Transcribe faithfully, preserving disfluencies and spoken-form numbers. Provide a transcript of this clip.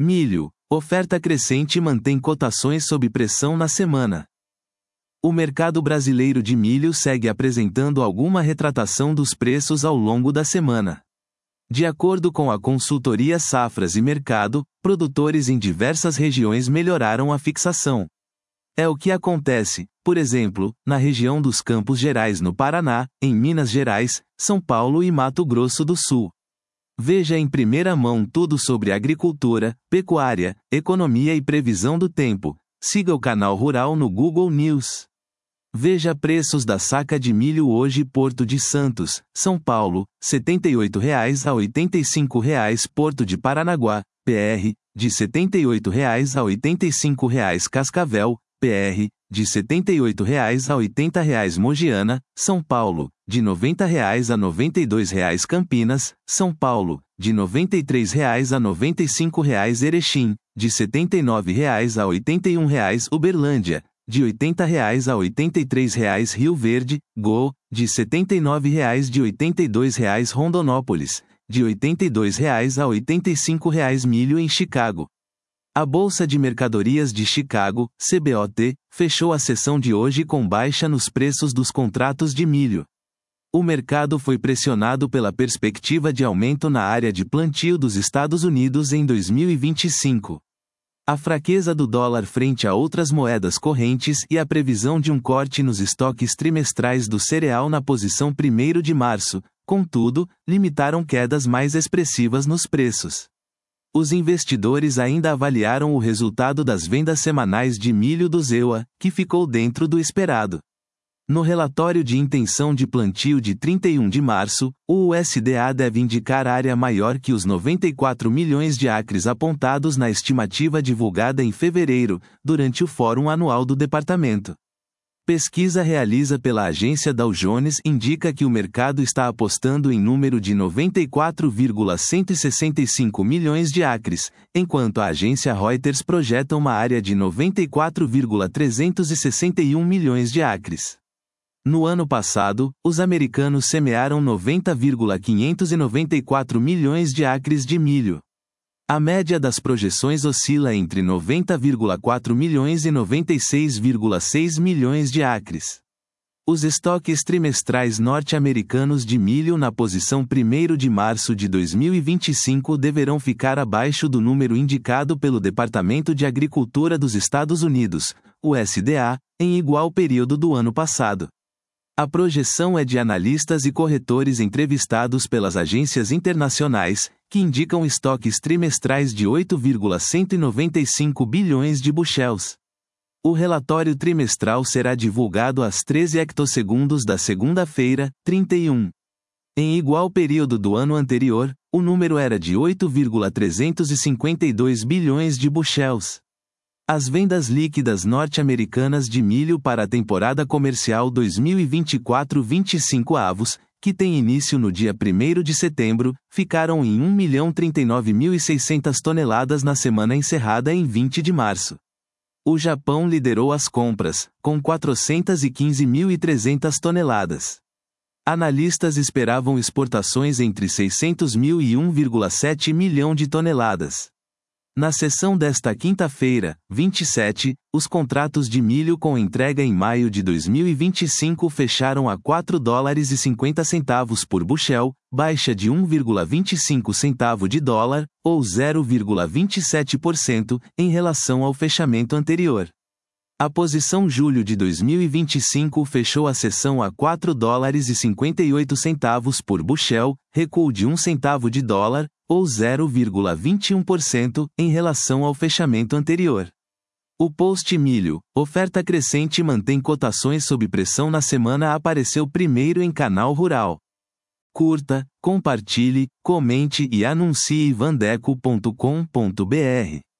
Milho. Oferta crescente mantém cotações sob pressão na semana. O mercado brasileiro de milho segue apresentando alguma retratação dos preços ao longo da semana. De acordo com a consultoria Safras e Mercado, produtores em diversas regiões melhoraram a fixação. É o que acontece, por exemplo, na região dos Campos Gerais no Paraná, em Minas Gerais, São Paulo e Mato Grosso do Sul. Veja em primeira mão tudo sobre agricultura, pecuária, economia e previsão do tempo. Siga o canal Rural no Google News. Veja preços da saca de milho hoje. Porto de Santos, São Paulo, setenta e oito reais a oitenta e cinco reais. Porto de Paranaguá, P R, de setenta e oito reais a oitenta e cinco reais. Cascavel, P R, de setenta e oito reais a oitenta reais. Mogiana, São Paulo, de noventa reais a noventa e dois reais. Campinas, São Paulo, de noventa e três reais a noventa e cinco reais. Erechim, de setenta e nove reais a oitenta e um reais. Uberlândia, de oitenta reais a oitenta e três reais. Rio Verde, Go, de setenta e nove reais a oitenta e dois reais. Rondonópolis, de oitenta e dois reais a oitenta e cinco reais. Milho em Chicago. A Bolsa de Mercadorias de Chicago, C B O T, fechou a sessão de hoje com baixa nos preços dos contratos de milho. O mercado foi pressionado pela perspectiva de aumento na área de plantio dos Estados Unidos em dois mil e vinte e cinco. A fraqueza do dólar frente a outras moedas correntes e a previsão de um corte nos estoques trimestrais do cereal na posição primeiro de março, contudo, limitaram quedas mais expressivas nos preços. Os investidores ainda avaliaram o resultado das vendas semanais de milho do Z E U A, que ficou dentro do esperado. No relatório de intenção de plantio de trinta e um de março, o U S D A deve indicar área maior que os noventa e quatro milhões de acres apontados na estimativa divulgada em fevereiro, durante o Fórum Anual do Departamento. Pesquisa realiza pela agência Dow Jones indica que o mercado está apostando em número de noventa e quatro vírgula cento e sessenta e cinco milhões de acres, enquanto a agência Reuters projeta uma área de noventa e quatro vírgula trezentos e sessenta e um milhões de acres. No ano passado, os americanos semearam noventa vírgula quinhentos e noventa e quatro milhões de acres de milho. A média das projeções oscila entre noventa vírgula quatro milhões e noventa e seis vírgula seis milhões de acres. Os estoques trimestrais norte-americanos de milho na posição primeiro de março de dois mil e vinte e cinco deverão ficar abaixo do número indicado pelo Departamento de Agricultura dos Estados Unidos, U S D A, em igual período do ano passado. A projeção é de analistas e corretores entrevistados pelas agências internacionais, que indicam estoques trimestrais de oito vírgula cento e noventa e cinco bilhões de bushels. O relatório trimestral será divulgado às treze hectossegundos da segunda-feira, trinta e um. Em igual período do ano anterior, o número era de oito vírgula trezentos e cinquenta e dois bilhões de bushels. As vendas líquidas norte-americanas de milho para a temporada comercial dois mil e vinte e quatro vinte e cinco avos, que tem início no dia primeiro de setembro, ficaram em um milhão trinta e nove mil e seiscentas toneladas na semana encerrada em vinte de março. O Japão liderou as compras, com quatrocentos e quinze mil e trezentas toneladas. Analistas esperavam exportações entre seiscentos mil e um vírgula sete milhão de toneladas. Na sessão desta quinta-feira, vinte e sete, os contratos de milho com entrega em maio de dois mil e vinte e cinco fecharam a quatro dólares e cinquenta centavos por bushel, baixa de um vírgula vinte e cinco centavo de dólar, ou zero vírgula vinte e sete por cento, em relação ao fechamento anterior. A posição julho de dois mil e vinte e cinco fechou a sessão a quatro dólares e cinquenta e oito centavos por bushel, recuo de um centavo de dólar, ou zero vírgula vinte e um por cento, em relação ao fechamento anterior. O post milho, oferta crescente mantém cotações sob pressão na semana apareceu primeiro em canal Rural. Curta, compartilhe, comente e anuncie vandeco ponto com ponto br.